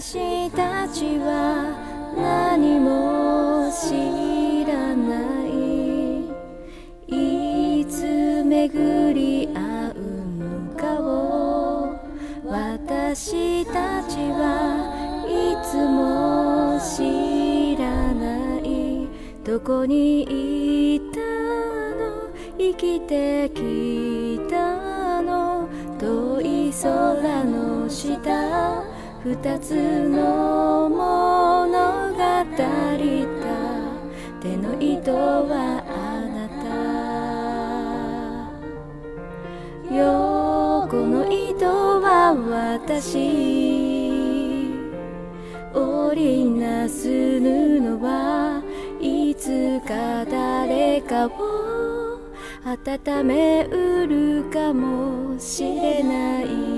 私たちは何も知らない。いつ巡り合うのかを私たちはいつも知らない。どこにいたの、生きてきたの、遠い空の下、二つの物語だ。手の糸はあなた、横の糸は私。織りなす布はいつか誰かを温めうるかもしれない。